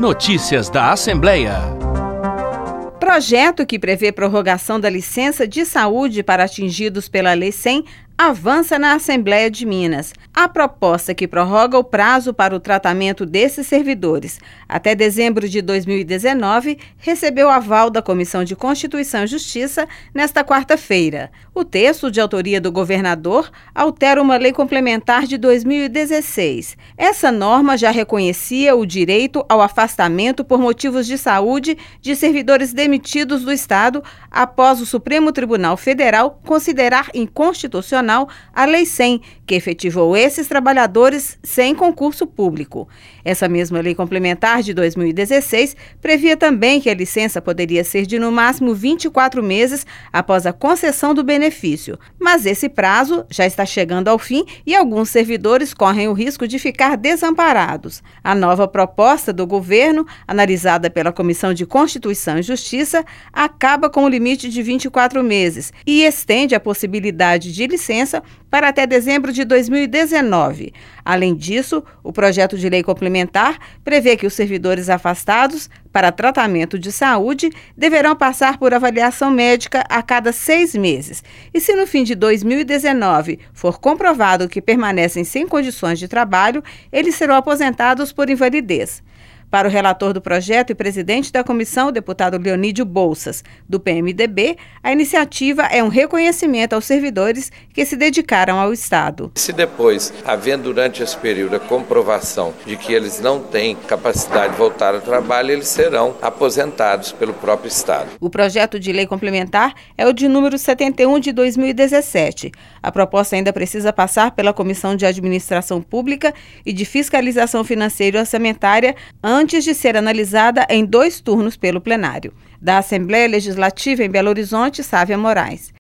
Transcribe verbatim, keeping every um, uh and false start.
Notícias da Assembleia. Projeto que prevê prorrogação da licença de saúde para atingidos pela Lei cem avança na Assembleia de Minas. A proposta que prorroga o prazo para o tratamento desses servidores até dezembro de dois mil e dezenove recebeu aval da Comissão de Constituição e Justiça nesta quarta-feira. O texto, de autoria do governador, altera uma lei complementar de dois mil e dezesseis. Essa norma já reconhecia o direito ao afastamento por motivos de saúde de servidores demitidos do Estado após o Supremo Tribunal Federal considerar inconstitucional a Lei cem, que efetivou esses trabalhadores sem concurso público. Essa mesma lei complementar de dois mil e dezesseis previa também que a licença poderia ser de no máximo vinte e quatro meses após a concessão do benefício. Mas esse prazo já está chegando ao fim e alguns servidores correm o risco de ficar desamparados. A nova proposta do governo, analisada pela Comissão de Constituição e Justiça, acaba com o limite de vinte e quatro meses e estende a possibilidade de licença para até dezembro de dois mil e dezenove. Além disso, o projeto de lei complementar prevê que os servidores afastados para tratamento de saúde deverão passar por avaliação médica a cada seis meses. E se no fim de dois mil e dezenove for comprovado que permanecem sem condições de trabalho, eles serão aposentados por invalidez. Para o relator do projeto e presidente da comissão, o deputado Leonídio Bolsas, do P M D B, a iniciativa é um reconhecimento aos servidores que se dedicaram ao Estado. Se depois, havendo durante esse período a comprovação de que eles não têm capacidade de voltar ao trabalho, eles serão aposentados pelo próprio Estado. O projeto de lei complementar é o de número setenta e um de dois mil e dezessete. A proposta ainda precisa passar pela Comissão de Administração Pública e de Fiscalização Financeira e Orçamentária antes de ser analisada em dois turnos pelo plenário. Da Assembleia Legislativa em Belo Horizonte, Sávia Moraes.